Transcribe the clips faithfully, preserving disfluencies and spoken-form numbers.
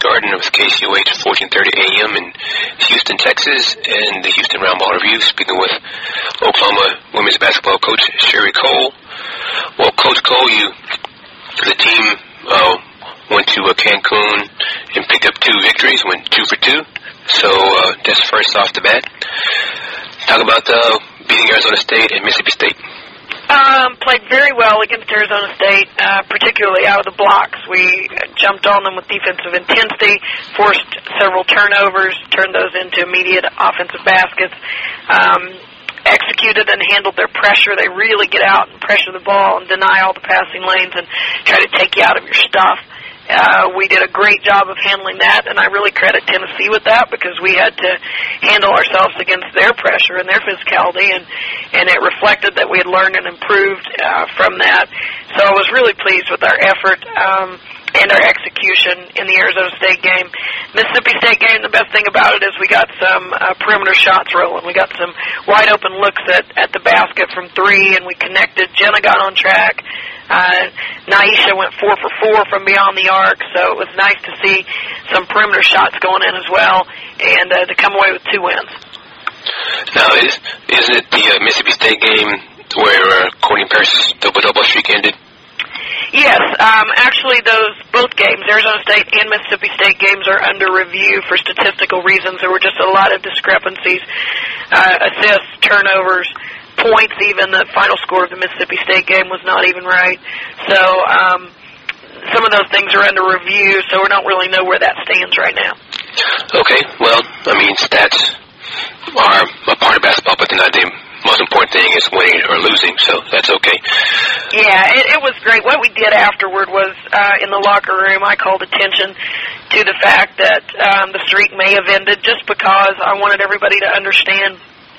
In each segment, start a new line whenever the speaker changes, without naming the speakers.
Garden. It was K C O H fourteen thirty A M in Houston, Texas, and the Houston Roundball Review, speaking with Oklahoma women's basketball coach Sherri Coale. Well, Coach Coale, you, the team uh, went to uh, Cancun and picked up two victories, went two for two. So uh, that's first off the bat. Talk about uh, beating Arizona State and Mississippi State.
Um, played very well against Arizona State, uh, particularly out of the blocks. We jumped on them with defensive intensity, forced several turnovers, turned those into immediate offensive baskets, um, executed and handled their pressure. They really get out and pressure the ball and deny all the passing lanes and try to take you out of your stuff. Uh, we did a great job of handling that, and I really credit Tennessee with that because we had to handle ourselves against their pressure and their physicality, and, and it reflected that we had learned and improved uh, from that. So I was really pleased with our effort um, and our execution in the Arizona State game. Mississippi State game, the best thing about it is we got some uh, perimeter shots rolling. We got some wide-open looks at, at the basket from three, and we connected. Jenna got on track. Uh, Naisha went four for four from beyond the arc, so it was nice to see some perimeter shots going in as well, and uh, to come away with two wins.
Now, is, is it the uh, Mississippi State game where uh, Courtney Pierce's double-double streak ended?
Yes, um, actually those both games, Arizona State and Mississippi State games, are under review for statistical reasons. There were just a lot of discrepancies, uh, assists, turnovers, points. Even the final score of the Mississippi State game was not even right. So um, some of those things are under review, so we don't really know where that stands right now.
Okay, well, I mean, stats are a part of basketball, but they're not the most important thing is winning or losing, so that's okay.
Yeah, it, it was great. What we did afterward was, uh, in the locker room, I called attention to the fact that um, the streak may have ended just because I wanted everybody to understand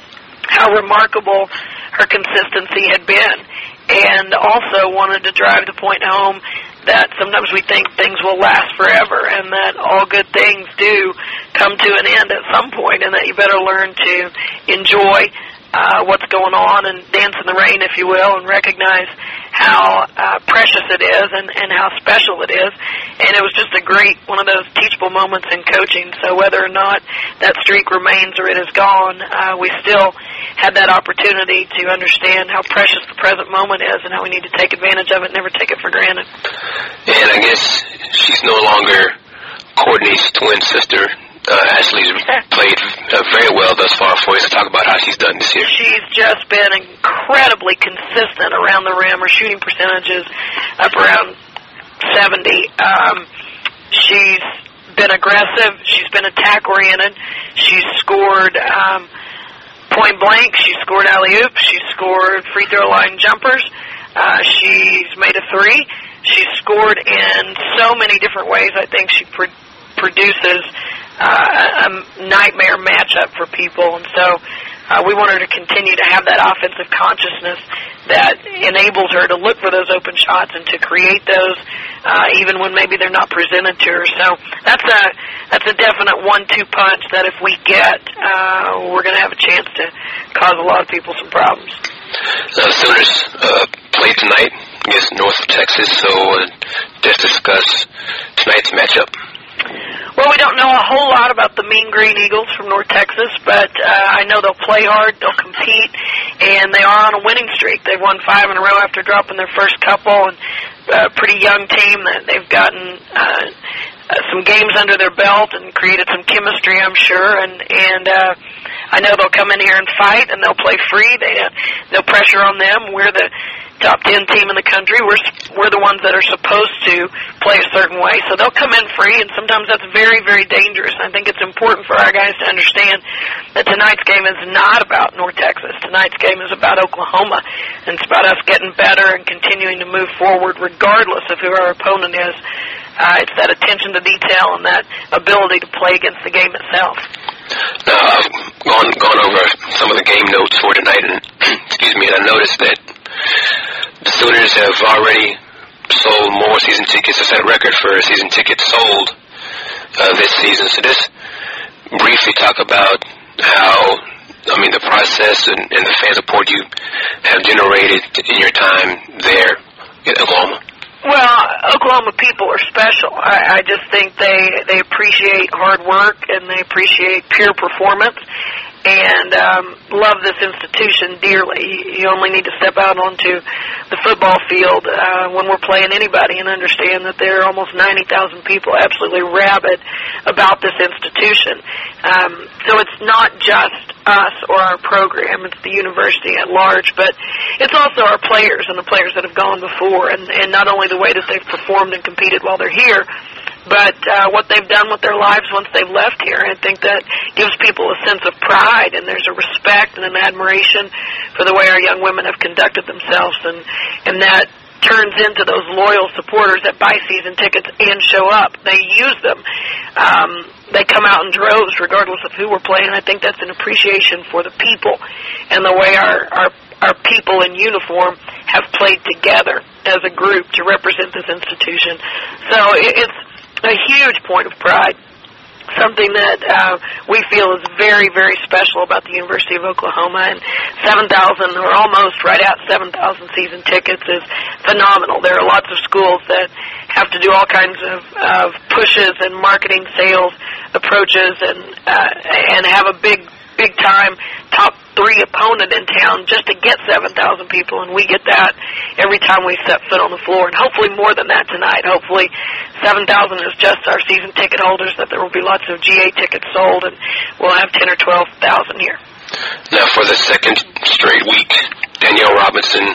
how remarkable her consistency had been, and also wanted to drive the point home that sometimes we think things will last forever and that all good things do come to an end at some point, and that you better learn to enjoy uh, what's going on and dance in the rain, if you will, and recognize how uh, precious it is and, and how special it is. And it was just a great, one of those teachable moments in coaching. So whether or not that streak remains or it is gone, uh, we still had that opportunity to understand how precious the present moment is and how we need to take advantage of it and never take it for granted.
And I guess she's no longer Courtney's twin sister. Uh, Ashley's played uh, very well thus far for you, so talk about how she's done this year.
She's just been incredibly consistent around the rim. Her shooting percentages up around seventy. Um, she's been aggressive. She's been attack-oriented. She's scored um, point-blank. She's scored alley-oops. She's scored free-throw line jumpers. Uh, she's made a three. She's scored in so many different ways. I think she pr- produces Uh, a nightmare matchup for people, and so uh, we want her to continue to have that offensive consciousness that enables her to look for those open shots and to create those uh, even when maybe they're not presented to her. So that's a that's a definite one two punch that if we get, uh, we're going to have a chance to cause a lot of people some problems.
Uh, Sooners uh, play tonight against North Texas, so uh, just discuss tonight's matchup.
Well, we don't know a whole lot about the Mean Green Eagles from North Texas, but uh, I know they'll play hard, they'll compete, and they are on a winning streak. They've won five in a row after dropping their first couple, and a pretty young team that they've gotten uh, uh, some games under their belt and created some chemistry, I'm sure, and and uh, I know they'll come in here and fight, and they'll play free. They uh, no pressure on them. We're the top ten team in the country. We're we're the ones that are supposed to play a certain way, so they'll come in free, and sometimes that's very, very dangerous. I think it's important for our guys to understand that tonight's game is not about North Texas. Tonight's game is about Oklahoma, and it's about us getting better and continuing to move forward regardless of who our opponent is. Uh, it's that attention to detail and that ability to play against the game itself.
Now, I've gone, gone over some of the game notes for tonight, and excuse me, and I noticed that the Sooners have already sold more season tickets. It's that record for season tickets sold uh, this season. So just briefly talk about how, I mean, the process and, and the fan support you have generated in your time there in Oklahoma.
Well, Oklahoma people are special. I, I just think they they appreciate hard work and they appreciate pure performance, and um, love this institution dearly. You only need to step out onto the football field uh, when we're playing anybody and understand that there are almost ninety thousand people absolutely rabid about this institution. Um, so it's not just us or our program, it's the university at large, but it's also our players and the players that have gone before, and, and not only the way that they've performed and competed while they're here, but uh, what they've done with their lives once they've left here. And I think that gives people a sense of pride, and there's a respect and an admiration for the way our young women have conducted themselves, and, and that turns into those loyal supporters that buy season tickets and show up. They use them. Um, they come out in droves regardless of who we're playing. I think that's an appreciation for the people and the way our, our, our people in uniform have played together as a group to represent this institution. So it's a huge point of pride, something that uh, we feel is very, very special about the University of Oklahoma. And seven thousand, or almost right at seven thousand season tickets is phenomenal. There are lots of schools that have to do all kinds of, of pushes and marketing sales approaches and uh, and have a big, big-time top three opponent in town just to get seven thousand people, and we get that every time we set foot on the floor, and hopefully more than that tonight. Hopefully seven thousand is just our season ticket holders, that there will be lots of G A tickets sold, and we'll have ten or twelve thousand here.
Now, for the second straight week, Danielle Robinson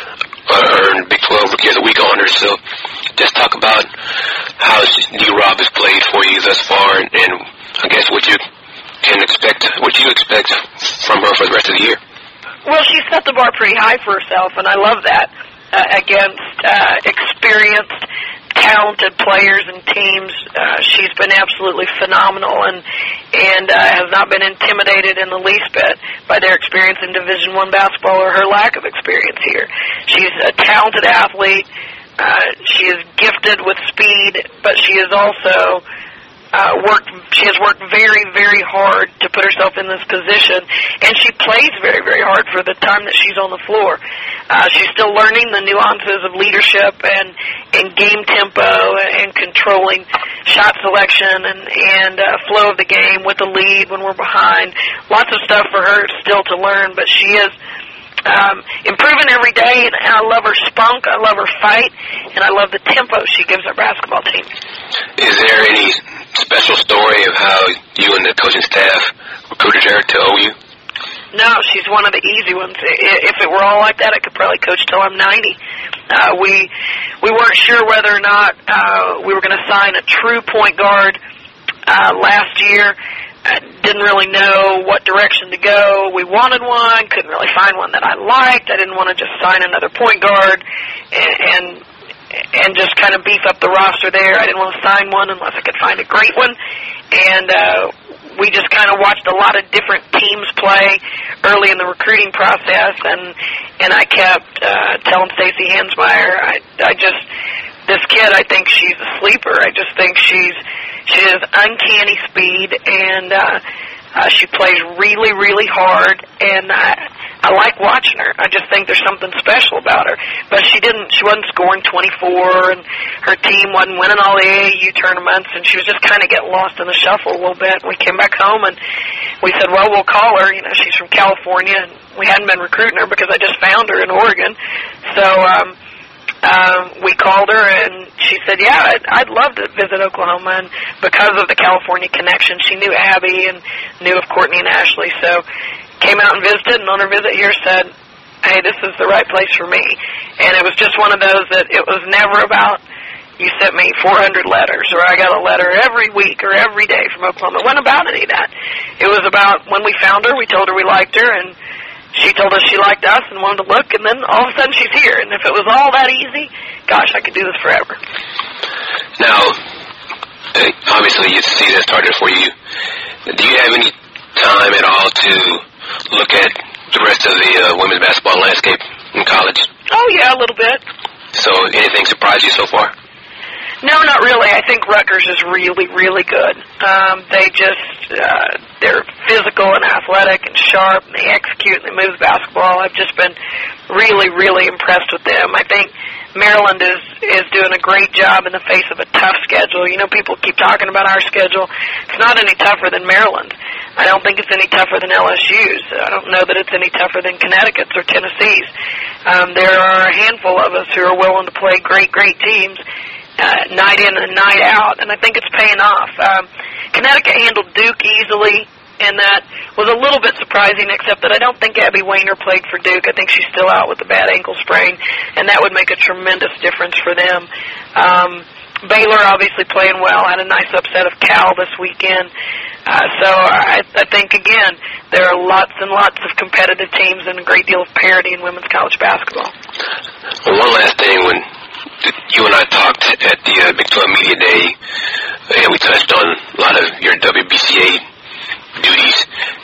earned Big twelve Rookie of the Week honors, so just talk about how D-Rob has played for you thus far, and, and I guess what you can expect, what you expect from her for the rest of the year.
Well, she set the bar pretty high for herself, and I love that, uh, against uh, experienced, talented players and teams. Uh, she's been absolutely phenomenal, and and uh, has not been intimidated in the least bit by their experience in Division One basketball or her lack of experience here. She's a talented athlete. Uh, she is gifted with speed, but she is also Uh, worked. She has worked very, very hard to put herself in this position, and she plays very, very hard for the time that she's on the floor. Uh, she's still learning the nuances of leadership and, and game tempo and controlling shot selection and, and uh, flow of the game with the lead when we're behind. Lots of stuff for her still to learn, but she is Um, improving every day, and I love her spunk, I love her fight, and I love the tempo she gives our basketball team.
Is there any special story of how you and the coaching staff recruited her to O U?
No, she's one of the easy ones. If it were all like that, I could probably coach till I'm ninety. Uh, we we weren't sure whether or not uh, we were going to sign a true point guard uh, last year. I didn't really know what direction to go. We wanted one, couldn't really find one that I liked. I didn't want to just sign another point guard and and, and just kind of beef up the roster there. I didn't want to sign one unless I could find a great one. And uh, we just kind of watched a lot of different teams play early in the recruiting process, and and I kept uh, telling Stacey Hansmeyer, I, I just, this kid, I think she's a sleeper. I just think she's She has uncanny speed, and uh, uh, she plays really, really hard, and I, I like watching her. I just think there's something special about her. But she didn't. She wasn't scoring twenty-four, and her team wasn't winning all the A A U tournaments, and she was just kind of getting lost in the shuffle a little bit. We came back home, and we said, well, we'll call her. You know, she's from California, and we hadn't been recruiting her because I just found her in Oregon. So um, Um, we called her, and she said, yeah, I'd, I'd love to visit Oklahoma. And because of the California connection, she knew Abby and knew of Courtney and Ashley. So came out and visited, and on her visit here said, hey, this is the right place for me. And it was just one of those that it was never about, you sent me four hundred letters, or I got a letter every week or every day from Oklahoma. It wasn't about any of that. It was about when we found her, we told her we liked her, and she told us she liked us and wanted to look, and then all of a sudden she's here. And if it was all that easy, gosh, I could do this forever.
Now, obviously, the season started for you. Do you have any time at all to look at the rest of the uh, women's basketball landscape in college?
Oh, yeah, a little bit.
So anything surprised you so far?
No, not really. I think Rutgers is really, really good. Um, they just, uh, they're physical and athletic and sharp, and they execute and they move basketball. I've just been really, really impressed with them. I think Maryland is is doing a great job in the face of a tough schedule. You know, people keep talking about our schedule. It's not any tougher than Maryland. I don't think it's any tougher than L S U's. I don't know that it's any tougher than Connecticut's or Tennessee's. Um, there are a handful of us who are willing to play great, great teams uh, night in and night out, and I think it's paying off. Um, Connecticut handled Duke easily, and that was a little bit surprising, except that I don't think Abby Wayner played for Duke. I think she's still out with a bad ankle sprain, and that would make a tremendous difference for them. Um, Baylor obviously playing well, had a nice upset of Cal this weekend. Uh, so I, I think, again, there are lots and lots of competitive teams and a great deal of parity in women's college basketball.
Well, one last thing, when you and I talked at the uh, Big twelve Media Day, and we touched on a lot of your W B C A duties.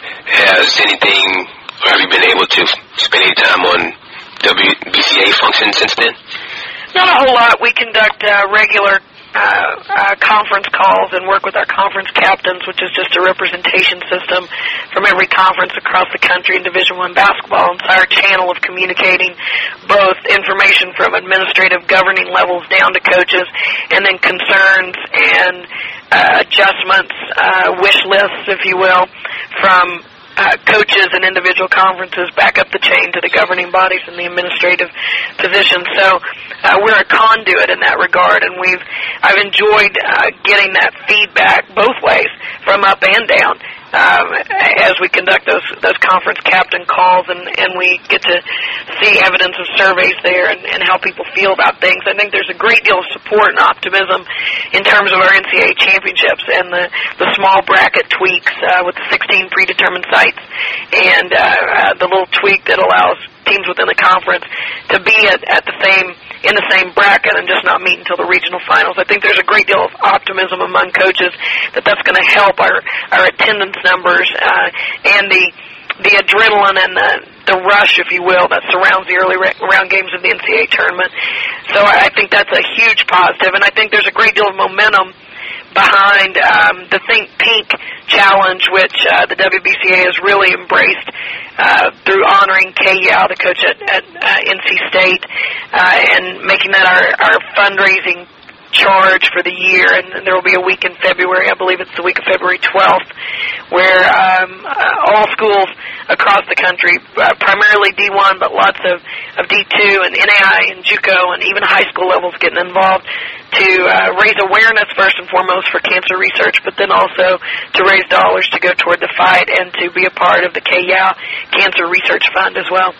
Has anything, or have you been able to spend any time on W B C A functions since then?
Not a whole lot. We conduct uh, regular uh, uh, conference calls and work with our conference captains, which is just a representation system from every conference across the country in Division One basketball. It's our channel of communicating both information from administrative governing levels down to coaches, and then concerns and uh, adjustments, uh, wish lists, if you will, from Uh, coaches and individual conferences back up the chain to the governing bodies and the administrative positions. So uh, we're a conduit in that regard, and we've I've enjoyed uh, getting that feedback both ways, from up and down, um, as we conduct those those conference captain calls, and, and we get to see evidence of surveys there and, and how people feel about things. I think there's a great deal of support and optimism in terms of our N C double A championships and the, the small bracket tweaks uh, with the sixteen predetermined sites, and uh, uh, the little tweak that allows teams within the conference to be at, at the same in the same bracket and just not meet until the regional finals. I think there's a great deal of optimism among coaches that that's going to help our our attendance numbers uh, and the the adrenaline and the the rush, if you will, that surrounds the early round games of the N C double A tournament. So I think that's a huge positive, and I think there's a great deal of momentum behind um, the Think Pink challenge, which uh, the W B C A has really embraced uh, through honoring Kay Yao, the coach at, at uh, N C State, uh, and making that our, our fundraising charge for the year. And there will be a week in February, I believe it's the week of February twelfth, where um, uh, all schools across the country, uh, primarily D one, but lots of, of D two and N A I and JUCO and even high school levels getting involved to uh, raise awareness first and foremost for cancer research, but then also to raise dollars to go toward the fight and to be a part of the Kay Yao Cancer Research Fund as well.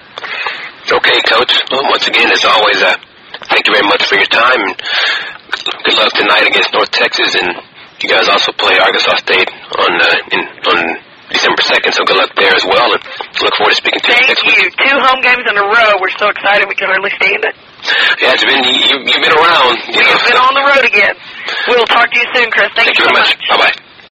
Okay, Coach. Well, once again, as always, uh, thank you very much for your time, and good luck tonight against North Texas. And you guys also play Arkansas State on uh, in, on December second, so good luck there as well, and look forward to speaking to you next week.
Thank you. Two home games in a row. We're so excited we can hardly stand it.
Yeah, it's been, you, you've been around. You
You've
know,
been
so.
on the road again. We'll talk to you soon, Chris. Thank,
Thank
you
so
so
much.
much.
Bye-bye.